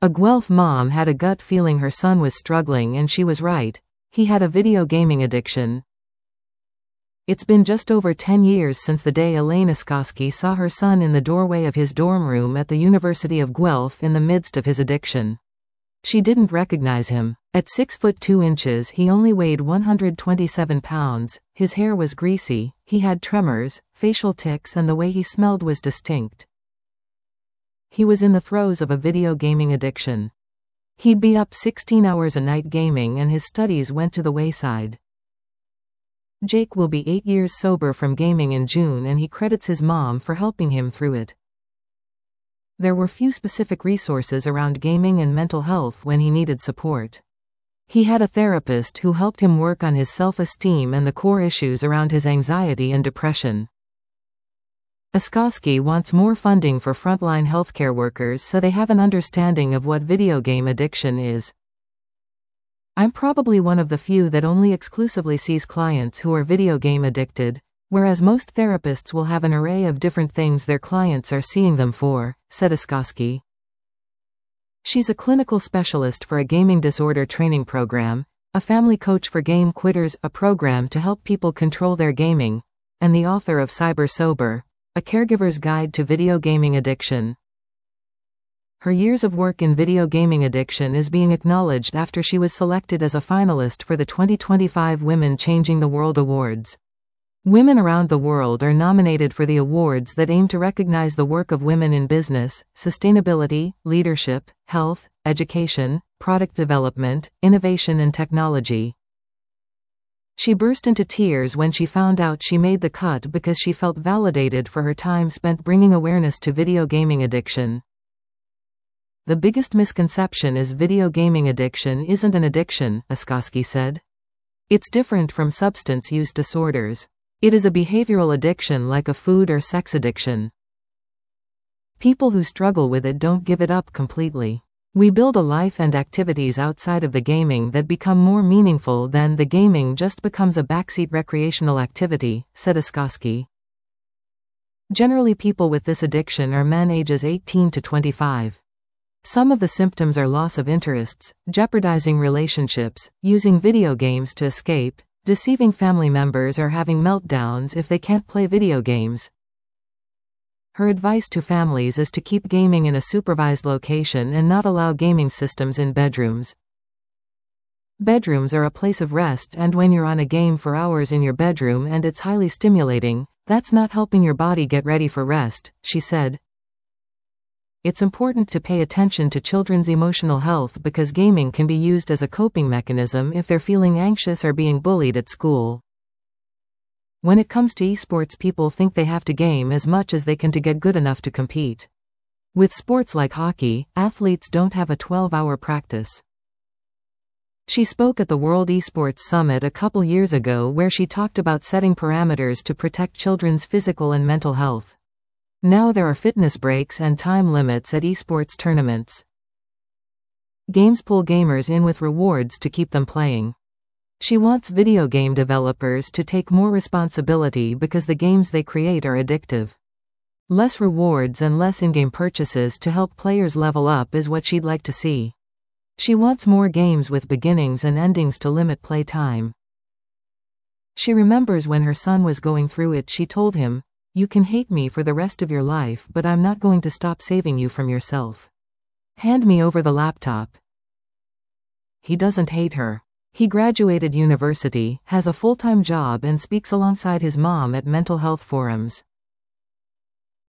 A Guelph mom had a gut feeling her son was struggling, and she was right. He had a video gaming addiction. It's been just over 10 years since the day Elaine Oskoski saw her son in the doorway of his dorm room at the University of Guelph in the midst of his addiction. She didn't recognize him. At 6 foot 2 inches, he only weighed 127 pounds, his hair was greasy, he had tremors, facial tics, and the way he smelled was distinct. He was in the throes of a video gaming addiction. He'd be up 16 hours a night gaming, and his studies went to the wayside. Jake will be 8 years sober from gaming in June, and he credits his mom for helping him through it. There were few specific resources around gaming and mental health when he needed support. He had a therapist who helped him work on his self-esteem and the core issues around his anxiety and depression. Oskoski wants more funding for frontline healthcare workers so they have an understanding of what video game addiction is. I'm probably one of the few that only exclusively sees clients who are video game addicted, whereas most therapists will have an array of different things their clients are seeing them for, said Oskoski. She's a clinical specialist for a gaming disorder training program, a family coach for game quitters, a program to help people control their gaming, and the author of Cyber Sober, a caregiver's guide to video gaming addiction. Her years of work in video gaming addiction is being acknowledged after she was selected as a finalist for the 2025 Women Changing the World Awards. Women around the world are nominated for the awards that aim to recognize the work of women in business, sustainability, leadership, health, education, product development, innovation, and technology. She burst into tears when she found out she made the cut because she felt validated for her time spent bringing awareness to video gaming addiction. The biggest misconception is video gaming addiction isn't an addiction, Oskoski said. It's different from substance use disorders. It is a behavioral addiction like a food or sex addiction. People who struggle with it don't give it up completely. We build a life and activities outside of the gaming that become more meaningful than the gaming just becomes a backseat recreational activity, said Oskoski. Generally, people with this addiction are men ages 18 to 25. Some of the symptoms are loss of interests, jeopardizing relationships, using video games to escape, deceiving family members, or having meltdowns if they can't play video games. Her advice to families is to keep gaming in a supervised location and not allow gaming systems in bedrooms. Bedrooms are a place of rest, and when you're on a game for hours in your bedroom and it's highly stimulating, that's not helping your body get ready for rest, she said. It's important to pay attention to children's emotional health because gaming can be used as a coping mechanism if they're feeling anxious or being bullied at school. When it comes to esports, people think they have to game as much as they can to get good enough to compete. With sports like hockey, athletes don't have a 12-hour practice. She spoke at the World Esports Summit a couple years ago where she talked about setting parameters to protect children's physical and mental health. Now there are fitness breaks and time limits at esports tournaments. Games pull gamers in with rewards to keep them playing. She wants video game developers to take more responsibility because the games they create are addictive. Less rewards and less in-game purchases to help players level up is what she'd like to see. She wants more games with beginnings and endings to limit play time. She remembers when her son was going through it, she told him, "You can hate me for the rest of your life, but I'm not going to stop saving you from yourself. Hand me over the laptop." He doesn't hate her. He graduated university, has a full-time job, and speaks alongside his mom at mental health forums.